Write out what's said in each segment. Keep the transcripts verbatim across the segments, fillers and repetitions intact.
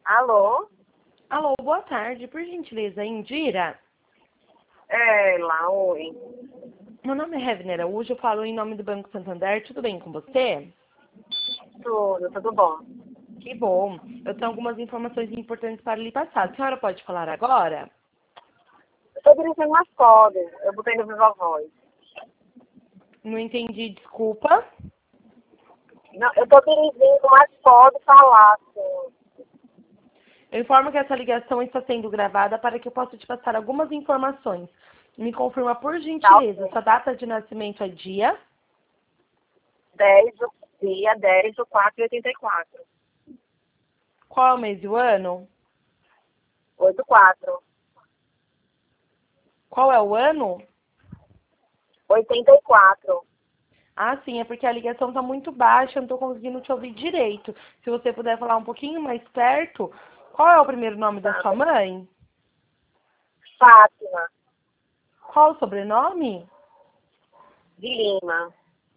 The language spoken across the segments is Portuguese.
Alô? Alô, boa tarde. Por gentileza, Indira? É, lá, oi. Meu nome é Revner Araújo, eu falo em nome do Banco Santander. Tudo bem com você? Tudo, tudo bom. Que bom. Eu tenho algumas informações importantes para lhe passar. A senhora pode falar agora? Eu tô dirigindo umas cordas. Eu botei no Viva Voz. Não entendi, desculpa. Não, eu tô dirigindo, mas pode falar, sim. Eu informo que essa ligação está sendo gravada para que eu possa te passar algumas informações. Me confirma, por Tá gentileza, ok. sua data de nascimento é dia, dez do dia dez do quatro de oitenta e quatro. qual é o mês e o ano, oito quatro. qual é o ano. oitenta e quatro. Ah, sim, é porque a ligação está muito baixa, eu não estou conseguindo te ouvir direito. Se você puder falar um pouquinho mais perto, qual é o primeiro nome da Tá. sua mãe? Fátima, Qual o sobrenome? de Lima.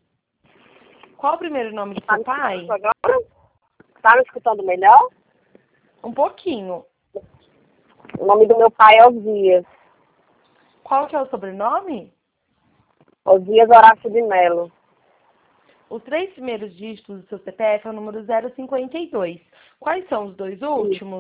Qual o primeiro nome do Tá seu me escutando pai? agora? Tá me escutando melhor? Um pouquinho. O nome do meu pai é Osias. Qual que é o sobrenome? Osias Horácio de Melo. Os três primeiros dígitos do seu C P F é o número zero cinquenta e dois. Quais são os dois últimos?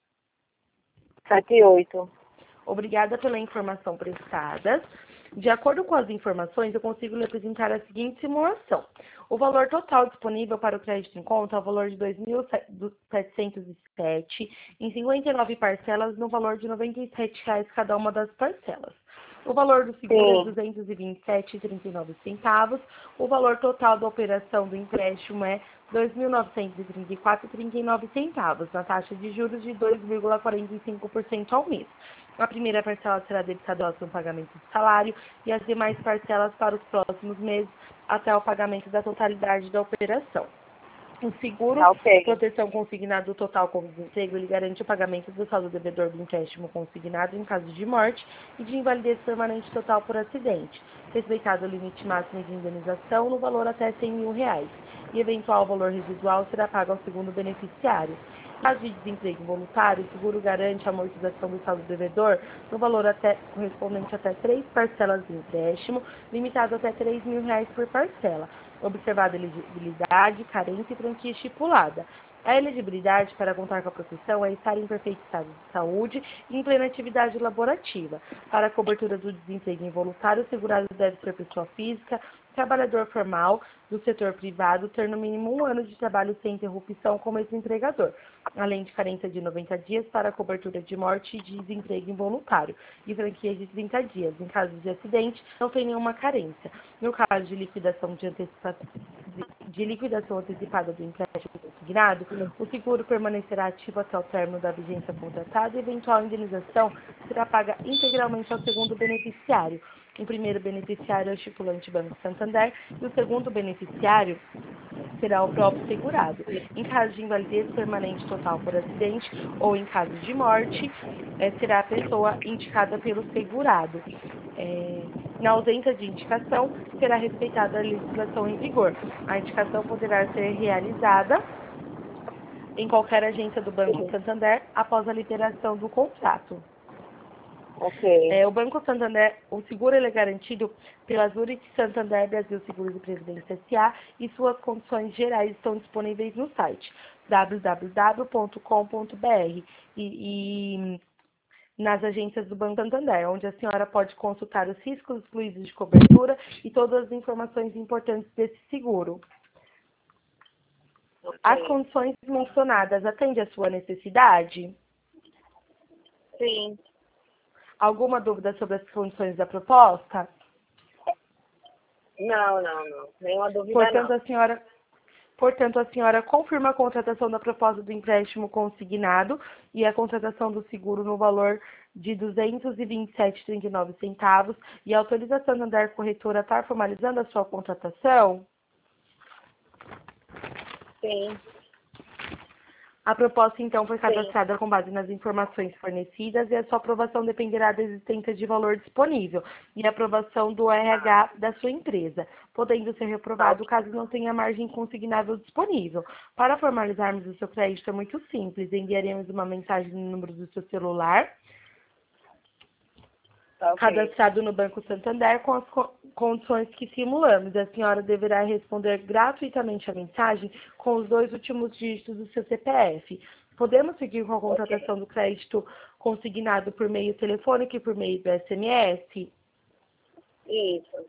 sete e oito. Obrigada pela informação prestada. De acordo com as informações, eu consigo lhe apresentar a seguinte simulação. O valor total disponível para o crédito em conta é o valor de dois mil setecentos e sete em cinquenta e nove parcelas no valor de noventa e sete reais cada uma das parcelas. O valor do seguro é Sim. duzentos e vinte e sete reais e trinta e nove centavos. O valor total da operação do empréstimo é dois mil novecentos e trinta e quatro reais e trinta e nove centavos, na taxa de juros de dois vírgula quarenta e cinco por cento ao mês. A primeira parcela será debitada ao pagamento do salário e as demais parcelas para os próximos meses até o pagamento da totalidade da operação. O seguro, Tá ok. proteção consignado total com desemprego, ele garante o pagamento do saldo devedor do empréstimo consignado em caso de morte e de invalidez permanente total por acidente, respeitado o limite máximo de indenização no valor até cem mil reais, e eventual valor residual será pago ao segundo beneficiário. Em caso de desemprego voluntário, o seguro garante a amortização do saldo devedor no valor até, correspondente até três parcelas do empréstimo, limitado até três mil reais por parcela, observada a elegibilidade, carência e franquia estipulada. A elegibilidade para contar com a proteção é estar em perfeito estado de saúde e em plena atividade laborativa. Para a cobertura do desemprego involuntário, o segurado deve ser pessoa física, trabalhador formal do setor privado, ter no mínimo um ano de trabalho sem interrupção como ex-empregador, além de carência de noventa dias para a cobertura de morte e de desemprego involuntário, e franquia de trinta dias. Em caso de acidente, não tem nenhuma carência. No caso de liquidação de antecipação de liquidação antecipada do empréstimo consignado, o seguro permanecerá ativo até o término da vigência contratada e eventual indenização será paga integralmente ao segundo beneficiário. O primeiro beneficiário é o estipulante Banco Santander e o segundo beneficiário será o próprio segurado. Em caso de invalidez permanente total por acidente ou em caso de morte, eh, será a pessoa indicada pelo segurado. Eh, na ausência de indicação, será respeitada a legislação em vigor. A indicação poderá ser realizada em qualquer agência do Banco Sim. Santander após a liberação do contrato. Ok. É, o Banco Santander, o seguro ele é garantido pela Zurich Santander Brasil Seguros e Previdência S A e suas condições gerais estão disponíveis no site w w w ponto com ponto b r e, e nas agências do Banco Santander, onde a senhora pode consultar os riscos excluídos de cobertura e todas as informações importantes desse seguro. As Ok. condições mencionadas atendem à sua necessidade? Sim. Alguma dúvida sobre as condições da proposta? Não, não, não. Nenhuma dúvida, Portanto, não. a senhora, portanto, a senhora confirma a contratação da proposta do empréstimo consignado e a contratação do seguro no valor de duzentos e vinte e sete reais e trinta e nove centavos e autoriza a Santander Corretora a estar formalizando a sua contratação? Sim. A proposta, então, foi Sim. cadastrada com base nas informações fornecidas e a sua aprovação dependerá da existência de valor disponível e a aprovação do R H da sua empresa, podendo ser reprovado caso não tenha margem consignável disponível. Para formalizarmos o seu crédito é muito simples, enviaremos uma mensagem no número do seu celular, Tá, ok. cadastrado no Banco Santander com as co- condições que simulamos. A senhora deverá responder gratuitamente a mensagem com os dois últimos dígitos do seu C P F. Podemos seguir com a contratação do crédito consignado por meio telefônico e por meio do S M S? Isso.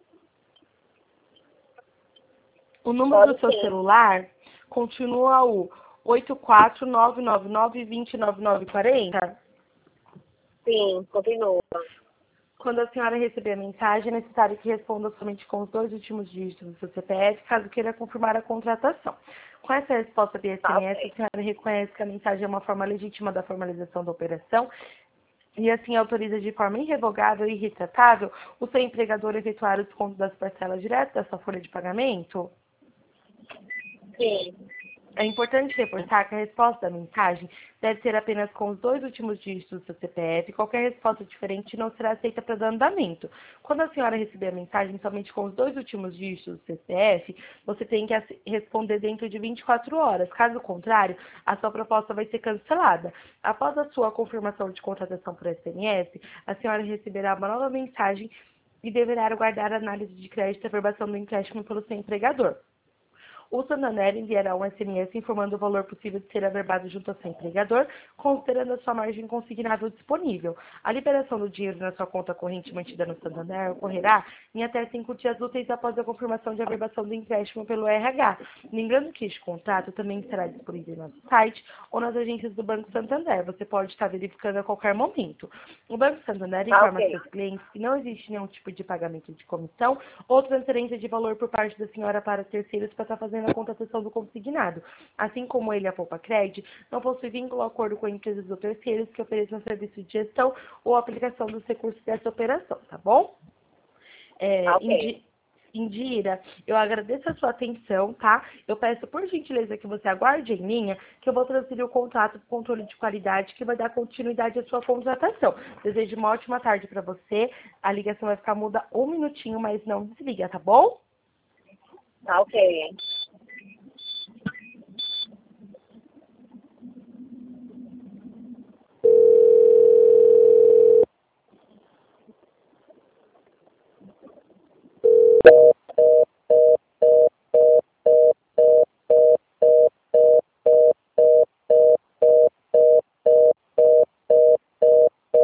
O número Pode do seu sim. celular continua o oito quatro nove nove nove, dois nove nove quatro zero? Sim, continua. Quando a senhora receber a mensagem, é necessário que responda somente com os dois últimos dígitos do seu C P F, caso queira confirmar a contratação. Com essa resposta via S M S, Ok. a senhora reconhece que a mensagem é uma forma legítima da formalização da operação e assim autoriza de forma irrevogável e irretratável o seu empregador a efetuar o desconto das parcelas direto da sua folha de pagamento? Sim. É importante reforçar que a resposta da mensagem deve ser apenas com os dois últimos dígitos do seu C P F. Qualquer resposta diferente não será aceita para dar andamento. Quando a senhora receber a mensagem somente com os dois últimos dígitos do C P F, você tem que ace- responder dentro de vinte e quatro horas. Caso contrário, a sua proposta vai ser cancelada. Após a sua confirmação de contratação por S M S, a senhora receberá uma nova mensagem e deverá aguardar a análise de crédito e aprovação do empréstimo pelo seu empregador. O Santander enviará um S M S informando o valor possível de ser averbado junto ao seu empregador, considerando a sua margem consignável disponível. A liberação do dinheiro na sua conta corrente mantida no Santander ocorrerá em até cinco dias úteis após a confirmação de averbação do empréstimo pelo R H. Lembrando que este contrato também estará disponível no nosso site ou nas agências do Banco Santander. Você pode estar verificando a qualquer momento. O Banco Santander Tá, informa ok. seus clientes que não existe nenhum tipo de pagamento de comissão ou transferência de valor por parte da senhora para terceiros para estar fazendo a contratação do consignado. Assim como ele, a Poupa Cred, não possui vínculo ou acordo com empresas ou terceiros que ofereçam serviço de gestão ou aplicação dos recursos dessa operação, tá bom? É, Tá, ok. Indi- Indira, eu agradeço a sua atenção, tá? Eu peço por gentileza que você aguarde em linha, que eu vou transferir o contrato para o controle de qualidade, que vai dar continuidade à sua contratação. Desejo uma ótima tarde para você. A ligação vai ficar muda um minutinho, mas não desliga, tá bom? Tá, ok.